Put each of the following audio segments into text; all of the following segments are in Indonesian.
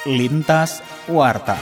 Lintas Warta.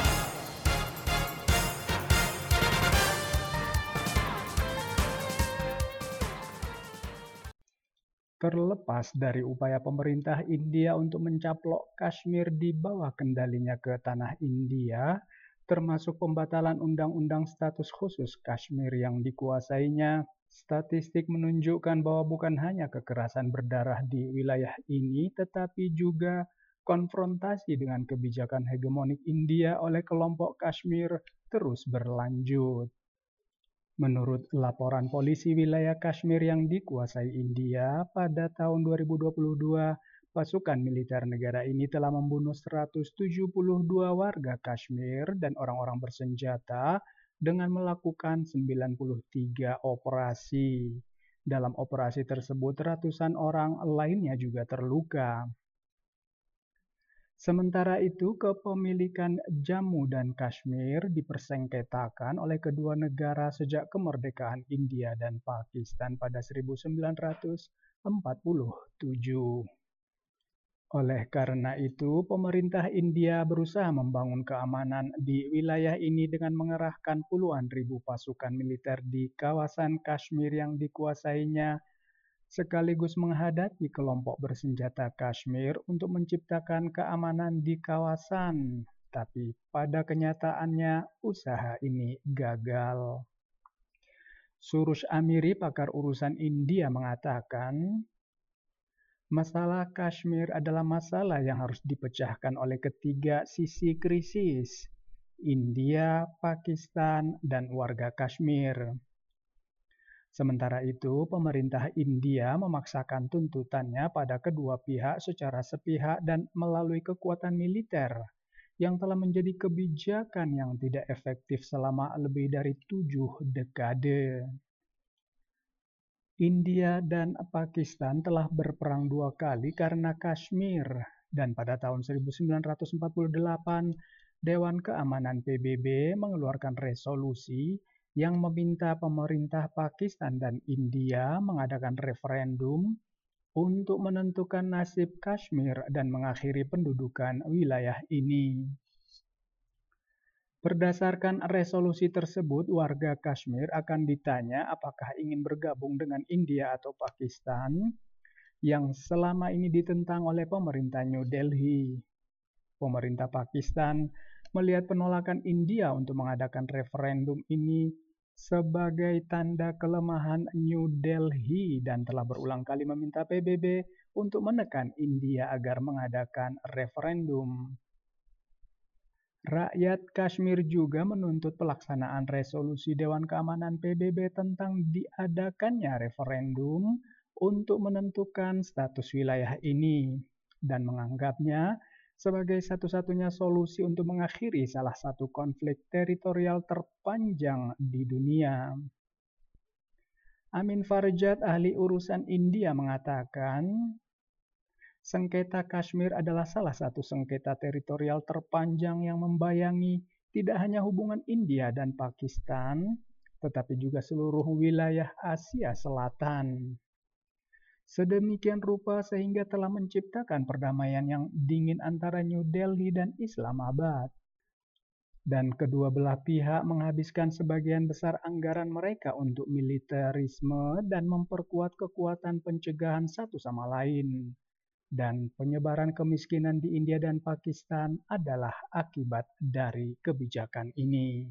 Terlepas dari upaya pemerintah India untuk mencaplok Kashmir di bawah kendalinya ke tanah India, termasuk pembatalan undang-undang status khusus Kashmir yang dikuasainya, statistik menunjukkan bahwa bukan hanya kekerasan berdarah di wilayah ini, tetapi juga konfrontasi dengan kebijakan hegemonik India oleh kelompok Kashmir terus berlanjut. Menurut laporan polisi wilayah Kashmir yang dikuasai India, pada tahun 2022, pasukan militer negara ini telah membunuh 172 warga Kashmir dan orang-orang bersenjata dengan melakukan 93 operasi. Dalam operasi tersebut, ratusan orang lainnya juga terluka. Sementara itu, kepemilikan Jammu dan Kashmir dipersengketakan oleh kedua negara sejak kemerdekaan India dan Pakistan pada 1947. Oleh karena itu, pemerintah India berusaha membangun keamanan di wilayah ini dengan mengerahkan puluhan ribu pasukan militer di kawasan Kashmir yang dikuasainya, sekaligus menghadapi kelompok bersenjata Kashmir untuk menciptakan keamanan di kawasan. Tapi pada kenyataannya, usaha ini gagal. Surush Amiri, pakar urusan India, mengatakan, masalah Kashmir adalah masalah yang harus dipecahkan oleh ketiga sisi krisis, India, Pakistan, dan warga Kashmir. Sementara itu, pemerintah India memaksakan tuntutannya pada kedua pihak secara sepihak dan melalui kekuatan militer, yang telah menjadi kebijakan yang tidak efektif selama lebih dari 7 dekade. India dan Pakistan telah berperang 2 kali karena Kashmir, dan pada tahun 1948, Dewan Keamanan PBB mengeluarkan resolusi yang meminta pemerintah Pakistan dan India mengadakan referendum untuk menentukan nasib Kashmir dan mengakhiri pendudukan wilayah ini. Berdasarkan resolusi tersebut, warga Kashmir akan ditanya apakah ingin bergabung dengan India atau Pakistan yang selama ini ditentang oleh pemerintah New Delhi. Pemerintah Pakistan melihat penolakan India untuk mengadakan referendum ini sebagai tanda kelemahan New Delhi dan telah berulang kali meminta PBB untuk menekan India agar mengadakan referendum. Rakyat Kashmir juga menuntut pelaksanaan resolusi Dewan Keamanan PBB tentang diadakannya referendum untuk menentukan status wilayah ini dan menganggapnya sebagai satu-satunya solusi untuk mengakhiri salah satu konflik teritorial terpanjang di dunia. Amin Farjad, ahli urusan India, mengatakan, sengketa Kashmir adalah salah satu sengketa teritorial terpanjang yang membayangi tidak hanya hubungan India dan Pakistan, tetapi juga seluruh wilayah Asia Selatan. Sedemikian rupa sehingga telah menciptakan perdamaian yang dingin antara New Delhi dan Islamabad. Dan kedua belah pihak menghabiskan sebagian besar anggaran mereka untuk militerisme dan memperkuat kekuatan pencegahan satu sama lain. Dan penyebaran kemiskinan di India dan Pakistan adalah akibat dari kebijakan ini.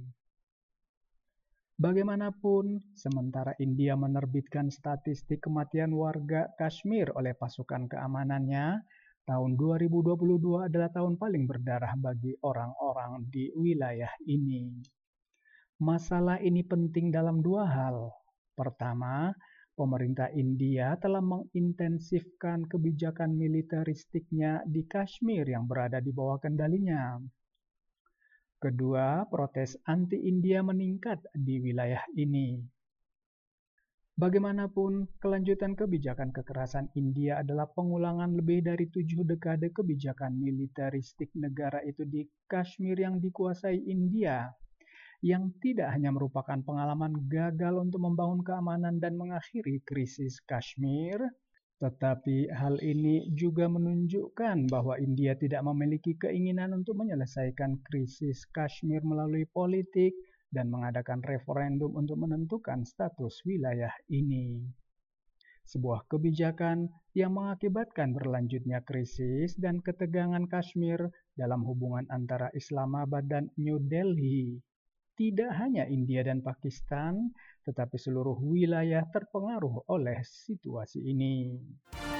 Bagaimanapun, sementara India menerbitkan statistik kematian warga Kashmir oleh pasukan keamanannya, tahun 2022 adalah tahun paling berdarah bagi orang-orang di wilayah ini. Masalah ini penting dalam dua hal. Pertama, pemerintah India telah mengintensifkan kebijakan militeristiknya di Kashmir yang berada di bawah kendalinya. Kedua, protes anti-India meningkat di wilayah ini. Bagaimanapun, kelanjutan kebijakan kekerasan India adalah pengulangan lebih dari 7 dekade kebijakan militeristik negara itu di Kashmir yang dikuasai India, yang tidak hanya merupakan pengalaman gagal untuk membangun keamanan dan mengakhiri krisis Kashmir, Tetapi hal ini juga menunjukkan bahwa India tidak memiliki keinginan untuk menyelesaikan krisis Kashmir melalui politik dan mengadakan referendum untuk menentukan status wilayah ini. Sebuah kebijakan yang mengakibatkan berlanjutnya krisis dan ketegangan Kashmir dalam hubungan antara Islamabad dan New Delhi. Tidak hanya India dan Pakistan, tetapi seluruh wilayah terpengaruh oleh situasi ini.